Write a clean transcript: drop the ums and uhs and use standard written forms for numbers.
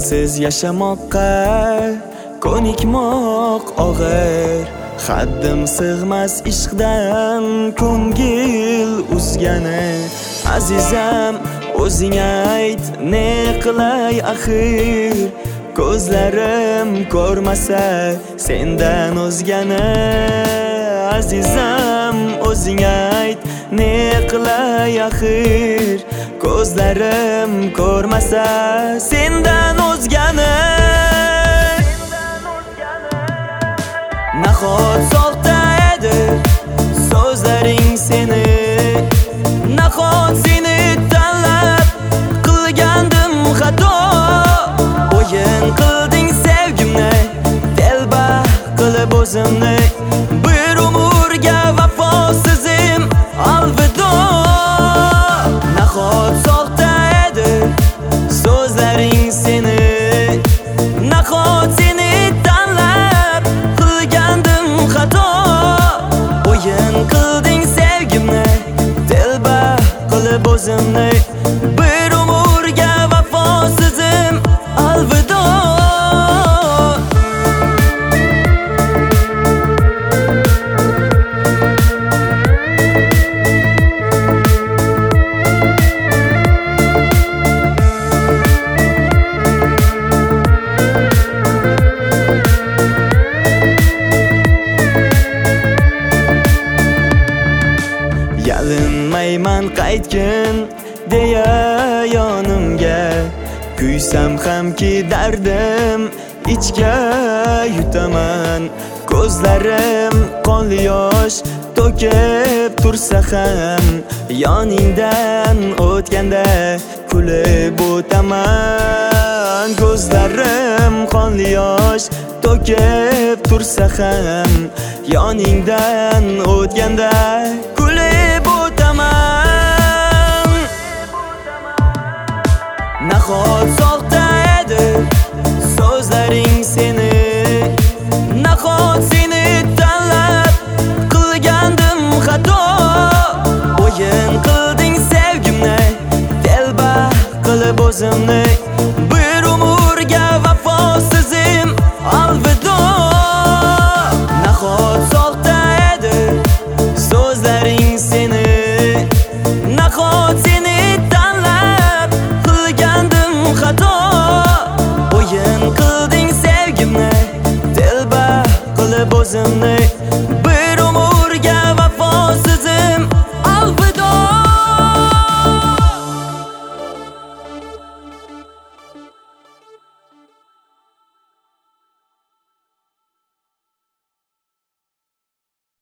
sensiz yaşamoqqa ko'nikmoq og'ir. Haddim sig'mas ishqdan ko'ngil uzgani. Azizam o'zing ayt, ne qilay axir? Ko'zlarim ko'rmasa sendan o'zgani. Azizam o'zing ayt, ne qilay axir? Ko'zlarim ko'rmasa sendan o'zgani. Nahot soxta edi so'zlaring seni, nahot seni tanlab qilgandim xato. O'yin qilding sevgimni, telba qilib o'zimni, bir umrga vafosizim alvido. Nahot soxta edi so'zlaring seni, nahot seni tanlab qilgandim xato. O'yin qilding sevgimni, telba qilib o'zimni, bir umrga vafosizim alvido. Yalinmayman qaytgin deya yonimga, kuysam hamki dardim ichga yutaman. Ko'zlarim qonli yosh to'kib tursa ham, yoningdan o'tganda kulib o'taman. Ko'zlarim qonli yosh to'kib tursa ham, yoningdan o'tganda kulib o'taman. Nahot soxta edi so'zlaring